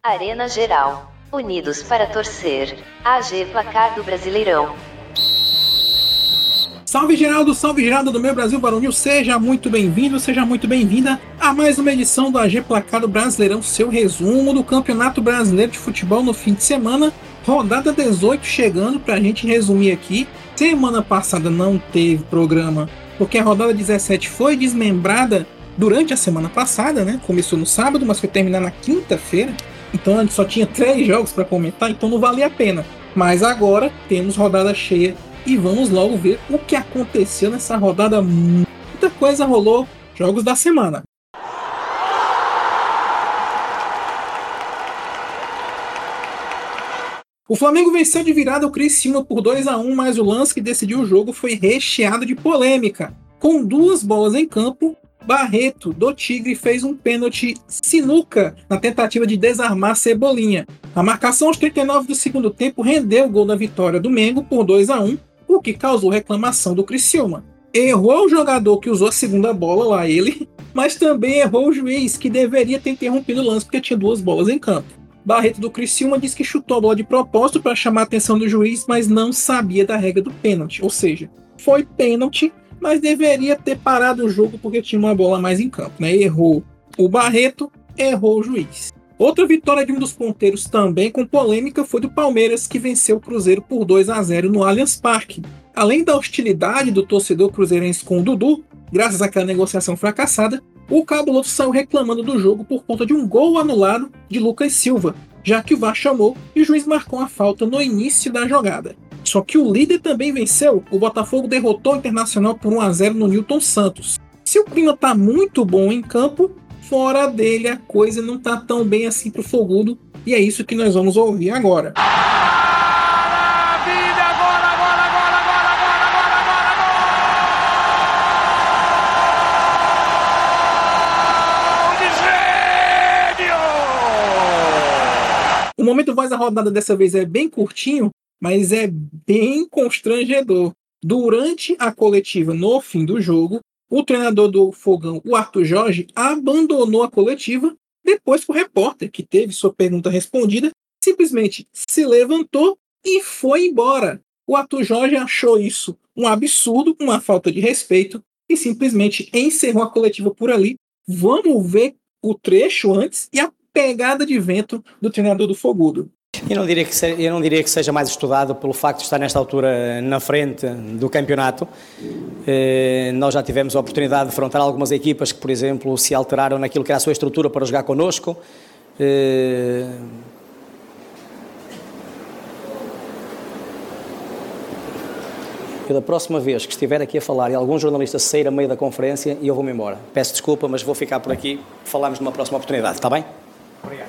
Arena Geral. Unidos para torcer. AG Placar do Brasileirão. Salve Geraldo do meu Brasil Varonil, seja muito bem-vindo, seja muito bem-vinda a mais uma edição do AG Placar do Brasileirão, seu resumo do Campeonato Brasileiro de Futebol no fim de semana, rodada 18 chegando pra gente resumir aqui. Semana passada não teve programa, porque a rodada 17 foi desmembrada durante a semana passada, né? Começou no sábado, mas foi terminar na quinta-feira, então a gente só tinha 3 jogos para comentar, então não valia a pena. Mas agora temos rodada cheia e vamos logo ver o que aconteceu nessa rodada. Muita coisa rolou, jogos da semana. O Flamengo venceu de virada o Criciúma por 2-1, mas o lance que decidiu o jogo foi recheado de polêmica. Com 2 bolas em campo, Barreto, do Tigre, fez um pênalti sinuca na tentativa de desarmar Cebolinha. A marcação aos 39 do segundo tempo rendeu o gol da vitória do Mengo por 2-1, o que causou reclamação do Criciúma. Errou o jogador que usou a segunda bola, lá ele, mas também errou o juiz, que deveria ter interrompido o lance porque tinha 2 bolas em campo. Barreto do Criciúma disse que chutou a bola de propósito para chamar a atenção do juiz, mas não sabia da regra do pênalti, ou seja, foi pênalti, mas deveria ter parado o jogo porque tinha uma bola mais em campo, né? Errou o Barreto, errou o juiz. Outra vitória de um dos ponteiros também com polêmica foi do Palmeiras, que venceu o Cruzeiro por 2-0 no Allianz Parque. Além da hostilidade do torcedor cruzeirense com o Dudu, graças àquela negociação fracassada, o Cabuloso saiu reclamando do jogo por conta de um gol anulado de Lucas Silva, já que o VAR chamou e o juiz marcou a falta no início da jogada. Só que o líder também venceu, o Botafogo derrotou o Internacional por 1-0 no Newton Santos. Se o clima tá muito bom em campo, fora dele a coisa não tá tão bem assim pro Fogudo, e é isso que nós vamos ouvir agora. O momento voz da rodada dessa vez é bem curtinho, mas é bem constrangedor. Durante a coletiva no fim do jogo, o treinador do Fogão, o Arthur Jorge, abandonou a coletiva depois que o repórter, que teve sua pergunta respondida, simplesmente se levantou e foi embora. O Arthur Jorge achou isso um absurdo, uma falta de respeito e simplesmente encerrou a coletiva por ali. Vamos ver o trecho antes e a pegada de vento do treinador do Fogudo. Eu não diria que seja mais estudado pelo facto de estar nesta altura na frente do campeonato. Nós já tivemos a oportunidade de defrontar algumas equipas que, por exemplo, se alteraram naquilo que era a sua estrutura para jogar connosco. Da próxima vez que estiver aqui a falar e algum jornalista sair a meio da conferência, eu vou-me embora. Peço desculpa, mas vou ficar por aqui. Falamos numa próxima oportunidade, está bem? Obrigado.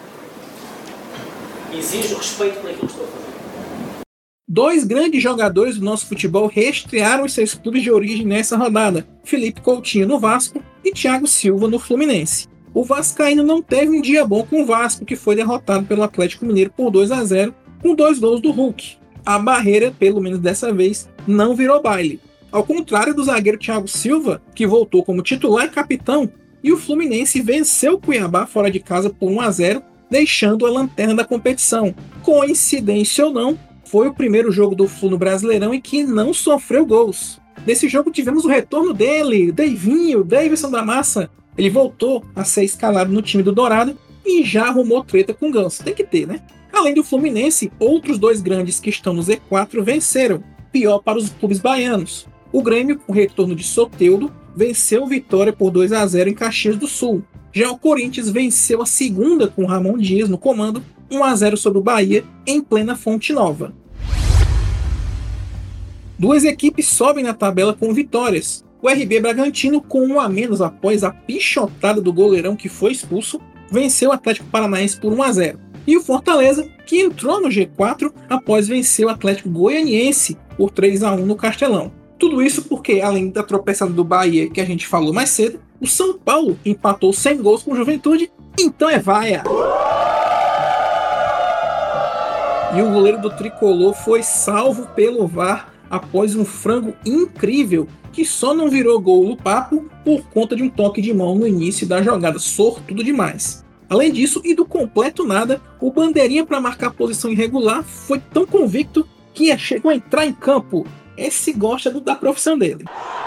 Exijo respeito por aquilo que estou a fazer. 2 grandes jogadores do nosso futebol reestrearam os seus clubes de origem nessa rodada: Felipe Coutinho no Vasco e Thiago Silva no Fluminense. O vascaíno não teve um dia bom com o Vasco, que foi derrotado pelo Atlético Mineiro por 2-0, com 2 gols do Hulk. A barreira, pelo menos dessa vez, não virou baile. Ao contrário do zagueiro Thiago Silva, que voltou como titular e capitão, e o Fluminense venceu o Cuiabá fora de casa por 1-0, deixando a lanterna da competição. Coincidência ou não, foi o primeiro jogo do Flu no Brasileirão em que não sofreu gols. Nesse jogo tivemos o retorno dele, Davidson da Massa. Ele voltou a ser escalado no time do Dourado e já arrumou treta com o Ganso. Tem que ter, né? Além do Fluminense, outros 2 grandes que estão no Z4 venceram. Pior para os clubes baianos. O Grêmio, com o retorno de Soteldo, venceu o Vitória por 2-0 em Caxias do Sul. Já o Corinthians venceu a segunda com Ramon Dias no comando, 1-0 sobre o Bahia, em plena Fonte Nova. 2 equipes sobem na tabela com vitórias. O RB Bragantino, com 1 a menos após a pichotada do goleirão que foi expulso, venceu o Atlético Paranaense por 1-0. E o Fortaleza, que entrou no G4 após vencer o Atlético Goianiense por 3-1 no Castelão. Tudo isso porque, além da tropeçada do Bahia que a gente falou mais cedo, o São Paulo empatou 100 gols com o Juventude, então é vaia! E o goleiro do Tricolor foi salvo pelo VAR após um frango incrível que só não virou gol no papo por conta de um toque de mão no início da jogada, sortudo demais. Além disso, e do completo nada, o bandeirinha para marcar a posição irregular foi tão convicto que chegou a entrar em campo. Esse gosta da profissão dele.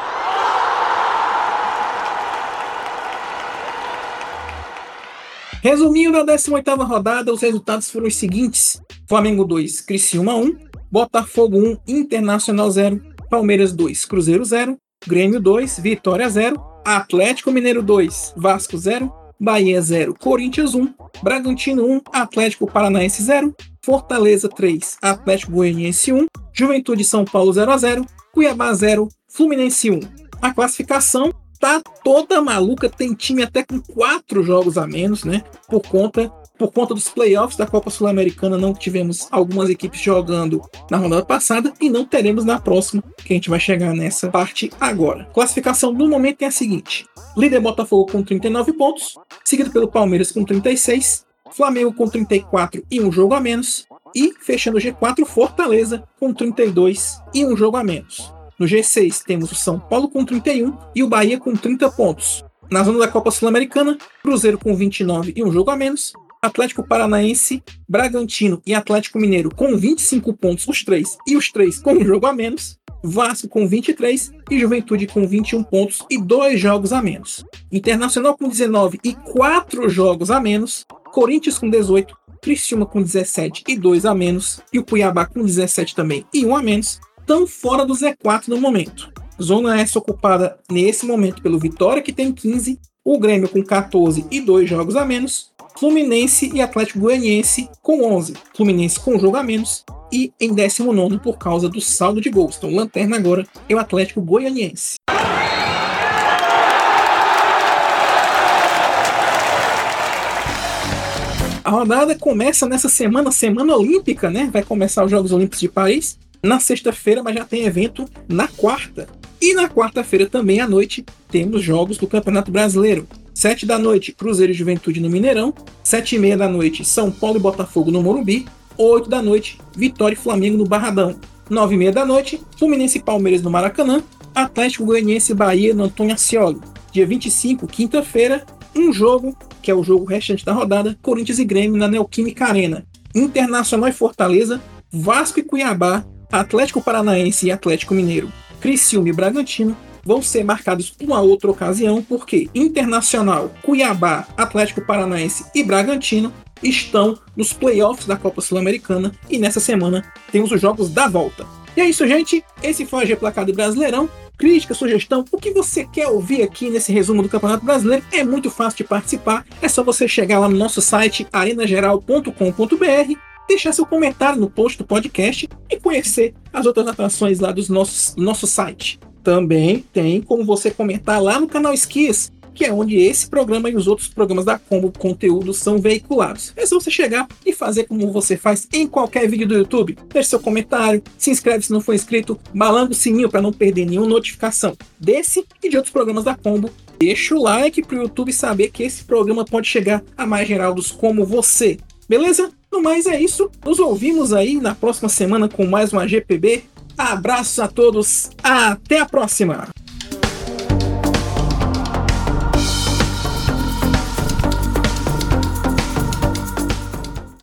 Resumindo da 18ª rodada, os resultados foram os seguintes: Flamengo 2, Criciúma 1, Botafogo 1, Internacional 0, Palmeiras 2, Cruzeiro 0, Grêmio 2, Vitória 0, Atlético Mineiro 2, Vasco 0, Bahia 0, Corinthians 1, Bragantino 1, Atlético Paranaense 0, Fortaleza 3, Atlético Goianiense 1, Juventude São Paulo 0-0, Cuiabá 0, Fluminense 1. A classificação tá toda maluca, tem time até com 4 jogos a menos, né? Por conta dos playoffs da Copa Sul-Americana, não tivemos algumas equipes jogando na rodada passada e não teremos na próxima, que a gente vai chegar nessa parte agora. Classificação no momento é a seguinte: líder Botafogo com 39 pontos, seguido pelo Palmeiras com 36, Flamengo com 34 e um jogo a menos, e fechando o G4, Fortaleza com 32 e um jogo a menos. No G6 temos o São Paulo com 31 e o Bahia com 30 pontos. Na zona da Copa Sul-Americana, Cruzeiro com 29 e um jogo a menos, Atlético Paranaense, Bragantino e Atlético Mineiro com 25 pontos os três com um jogo a menos, Vasco com 23 e Juventude com 21 pontos e 2 jogos a menos. Internacional com 19 e 4 jogos a menos, Corinthians com 18, Criciúma com 17 e 2 a menos e o Cuiabá com 17 também e 1 a menos, estão fora do Z4 no momento. Zona S ocupada nesse momento pelo Vitória, que tem 15, o Grêmio com 14 e 2 jogos a menos, Fluminense e Atlético Goianiense com 11, Fluminense com um jogo a menos, e em 19º por causa do saldo de gols. Então, lanterna agora é o Atlético Goianiense. A rodada começa nessa semana olímpica, né? Vai começar os Jogos Olímpicos de Paris na sexta-feira, mas já tem evento na quarta. E na quarta-feira também à noite temos jogos do Campeonato Brasileiro. 7 da noite, Cruzeiro e Juventude no Mineirão. 7h30 da noite, São Paulo e Botafogo no Morumbi. 8 da noite, Vitória e Flamengo no Barradão. 9h30 da noite, Fluminense e Palmeiras no Maracanã. Atlético Goianiense e Bahia no Antônio Ascioli. Dia 25, quinta-feira, um jogo, que é o jogo restante da rodada, Corinthians e Grêmio na Neoquímica Arena. Internacional e Fortaleza, Vasco e Cuiabá, Atlético Paranaense e Atlético Mineiro, Criciúma e Bragantino vão ser marcados por uma outra ocasião, porque Internacional, Cuiabá, Atlético Paranaense e Bragantino estão nos playoffs da Copa Sul-Americana e nessa semana temos os jogos da volta. E é isso, gente. Esse foi o AG Placado Brasileirão. Crítica, sugestão, o que você quer ouvir aqui nesse resumo do Campeonato Brasileiro é muito fácil de participar. É só você chegar lá no nosso site arenageral.com.br, deixar seu comentário no post do podcast e conhecer as outras atrações lá do nosso site. Também tem como você comentar lá no canal Esquias, que é onde esse programa e os outros programas da Combo Conteúdo são veiculados. É só você chegar e fazer como você faz em qualquer vídeo do YouTube. Deixe seu comentário, se inscreve se não for inscrito, balanga o sininho para não perder nenhuma notificação desse e de outros programas da Combo. Deixa o like para o YouTube saber que esse programa pode chegar a mais geraldos como você. Beleza? No mais é isso. Nos ouvimos aí na próxima semana com mais um AGPB. Abraços a todos. Até a próxima!